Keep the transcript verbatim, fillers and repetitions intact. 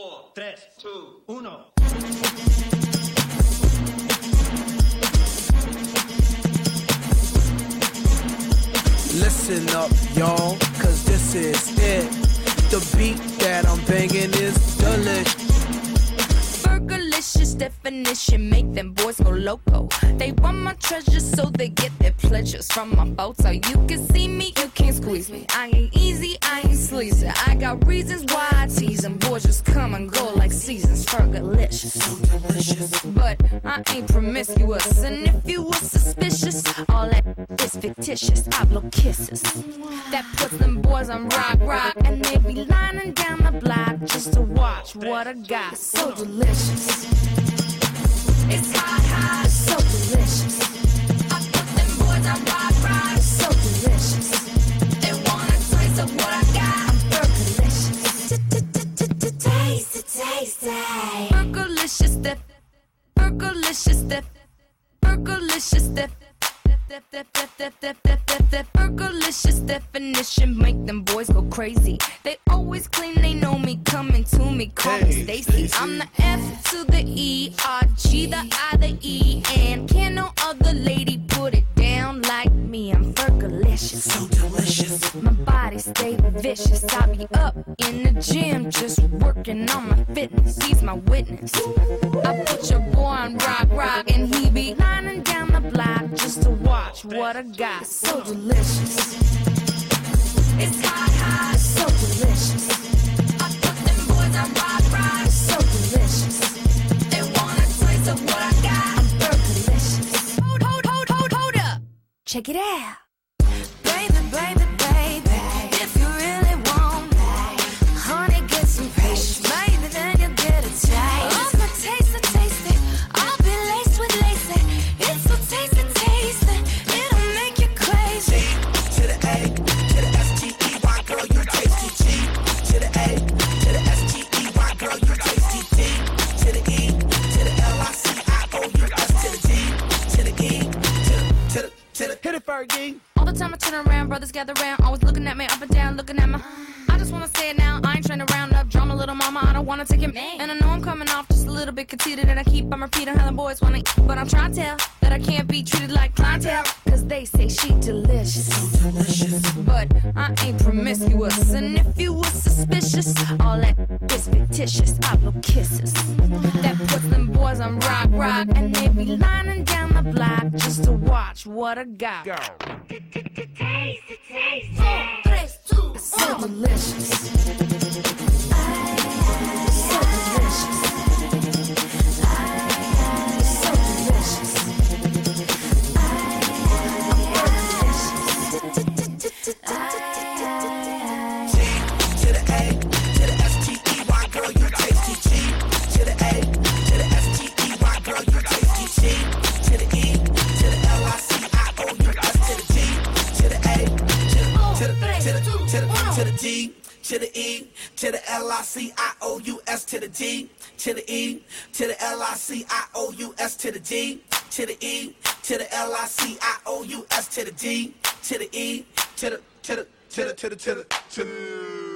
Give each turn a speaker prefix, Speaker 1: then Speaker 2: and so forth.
Speaker 1: four, tres, two, uno.
Speaker 2: Listen up, y'all, cause this is it. The beat that I'm banging is delicious.
Speaker 3: Burgerlicious definition, make them boys go loco. They want my treasures so they get their pleasures from my photo. You can see me, you can't squeeze me. I ain't easy, I ain't sleazy. I got reasons why I tease them. Boys just come and go like seasons. Burgerlicious, so delicious. But I ain't promiscuous, and if you were suspicious, all that is fictitious. I blow kisses that puts them boys on rock, rock, and they be lining down the block just to watch what I got. So delicious. It's hot, hot, so delicious. I put them boys on rock, rock, so delicious. They want a taste of what I got. I'm burgerlicious. Taste it, taste it. Burgerlicious, def, burgerlicious, def, burgerlicious, def. Burgerlicious definition, make them boys go crazy. They always claim they know me, coming to me, call me Stacy. I'm the F to the E, R, G, the I, the E, and can no other lady put it down like me. I'm Burgerlicious, so delicious. My body stay vicious. I be up in the gym, just working on my fitness. He's my witness. I put your boy on rock, rock, and he be lining down the block just to watch what I got. So delicious. It's hot, hot, so delicious. I put them boys on rock, rock, so delicious. They want a taste of what I got. I'm Burgerlicious. Hold, hold, hold, hold, hold up. Check it out. Baby, baby, baby, if you really want me, honey, get some patience. Maybe then you'll get a taste. Oh, my taste, I taste it. I'll be laced with lace. It's so tasty, tasty. It'll make you crazy.
Speaker 2: To the A, to the S T E Y, girl, you tasty. G to the A, to the S T E Y, girl, you tasty. D to the E, to the L I C I O U S to the D, to the E, to the, to the, to the, hit it, Fergie.
Speaker 3: All the time I turn around, brothers gather round, always looking at me up and down, looking at my. I just wanna say it now, I ain't trying to round up drama, little mama, I don't wanna take it. And I know I'm coming off just a little bit conceited, and I keep on repeating how the boys wanna eat. But I'm trying to tell that I can't be treated like clientele, cause they say she delicious.
Speaker 2: So delicious.
Speaker 3: But I ain't promiscuous, and if you were suspicious, all that is fictitious. I blow kisses that puts them boys on rock, rock, and they be lining down the block just to watch what I got. Taste it, taste it. So delicious. So delicious. So delicious.
Speaker 2: To the A, to the S T E Y, girl, you tasty. G to the A, to the S T E Y, girl, you tasty. G to the E, to the L I C I O U S to the D, to the A, to the, to the, to the, to the, to the D, to the E, to the L I C I O U S to the D, to the E, to the L I C I O U S to the D, to the E, to the L I C I O U S to the D, to the E, to the, to the, to the, to the, to the, to the.